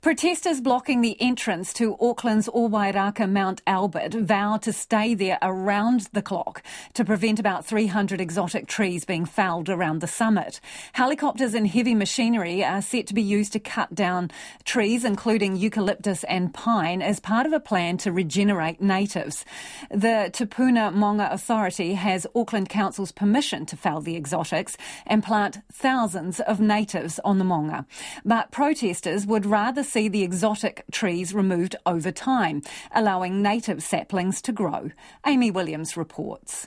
Protesters blocking the entrance to Auckland's Owairaka Mount Albert vow to stay there around the clock to prevent about 300 exotic trees being felled around the summit. Helicopters and heavy machinery are set to be used to cut down trees, including eucalyptus and pine, as part of a plan to regenerate natives. The Te Puna Monga Authority has Auckland Council's permission to fell the exotics and plant thousands of natives on the Monga. But protesters would rather see the exotic trees removed over time, allowing native saplings to grow. Amy Williams reports.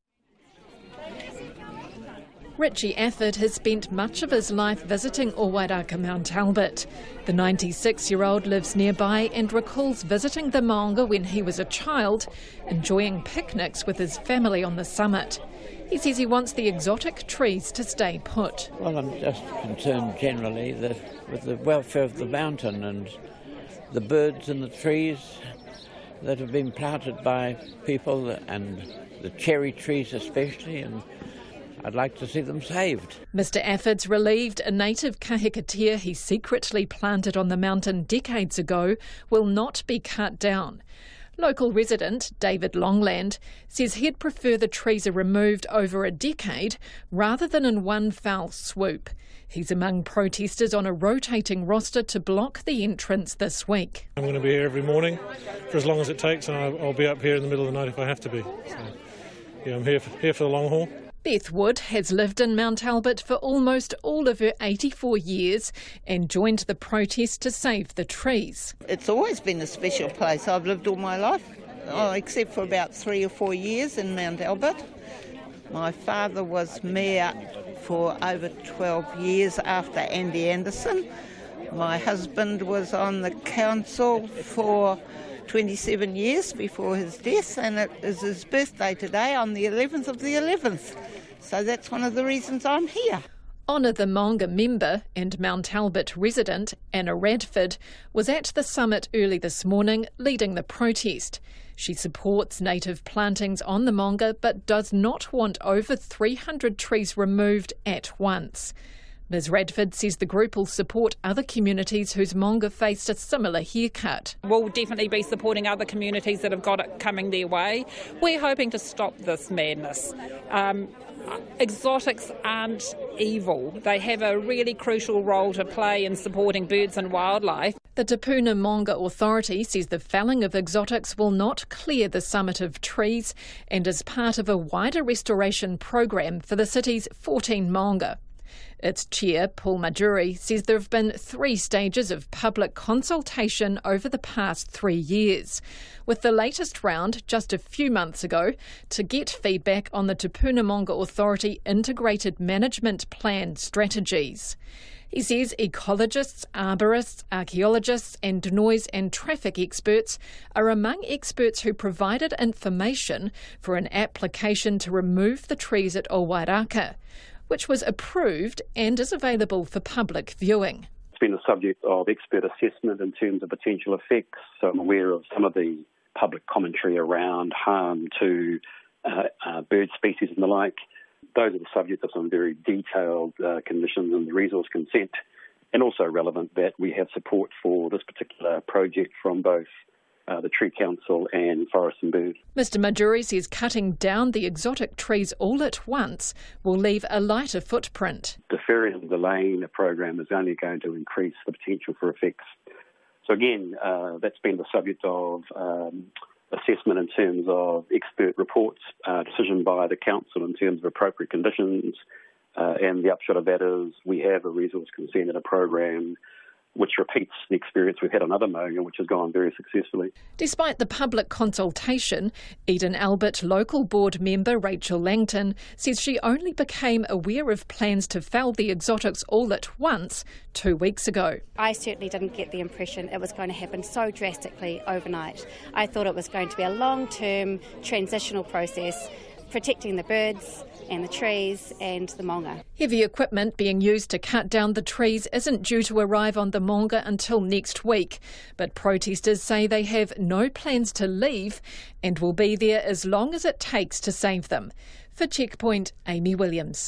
Richie Afford has spent much of his life visiting Owairaka Mount Albert. The 96-year-old lives nearby and recalls visiting the Monga when he was a child, enjoying picnics with his family on the summit. He says he wants the exotic trees to stay put. Well, I'm just concerned generally with the welfare of the mountain and the birds and the trees that have been planted by people, and the cherry trees especially, and I'd like to see them saved. Mr Afford's relieved a native kahikatea he secretly planted on the mountain decades ago will not be cut down. Local resident David Longland says he'd prefer the trees are removed over a decade rather than in one foul swoop. He's among protesters on a rotating roster to block the entrance this week. I'm going to be here every morning for as long as it takes, and I'll be up here in the middle of the night if I have to be. So, yeah, I'm here for the long haul. Beth Wood has lived in Mount Albert for almost all of her 84 years and joined the protest to save the trees. It's always been a special place. I've lived all my life, except for about 3 or 4 years in Mount Albert. My father was mayor for over 12 years after Andy Anderson. My husband was on the council for 27 years before his death, and it is his birthday today on the 11th of the 11th. So that's one of the reasons I'm here. Honour the Monga member and Mount Albert resident Anna Radford was at the summit early this morning leading the protest. She supports native plantings on the Monga but does not want over 300 trees removed at once. Ms Radford says the group will support other communities whose Monga faced a similar haircut. We'll definitely be supporting other communities that have got it coming their way. We're hoping to stop this madness. Exotics aren't evil. They have a really crucial role to play in supporting birds and wildlife. The Te Puna Monga Authority says the felling of exotics will not clear the summit of trees and is part of a wider restoration program for the city's 14 Monga. Its chair, Paul Majuri, says there have been 3 stages of public consultation over the past 3 years, with the latest round just a few months ago to get feedback on the Te Puna Monga Authority Integrated Management Plan strategies. He says ecologists, arborists, archaeologists and noise and traffic experts are among experts who provided information for an application to remove the trees at Owairaka, which was approved and is available for public viewing. It's been the subject of expert assessment in terms of potential effects. So I'm aware of some of the public commentary around harm to bird species and the like. Those are the subject of some very detailed conditions in the resource consent, and also relevant that we have support for this particular project from both the Tree Council and Forest and Bird. Mr Majuri says cutting down the exotic trees all at once will leave a lighter footprint. Deferring and delaying the program is only going to increase the potential for effects. So again, that's been the subject of assessment in terms of expert reports, decision by the council in terms of appropriate conditions, and the upshot of that is we have a resource consent and a program which repeats the experience we've had on other Monga, which has gone very successfully. Despite the public consultation, Eden Albert local board member Rachel Langton says she only became aware of plans to fell the exotics all at once 2 weeks ago. I certainly didn't get the impression it was going to happen so drastically overnight. I thought it was going to be a long-term transitional process, protecting the birds and the trees and the Monga. Heavy equipment being used to cut down the trees isn't due to arrive on the Monga until next week, but protesters say they have no plans to leave and will be there as long as it takes to save them. For Checkpoint, Amy Williams.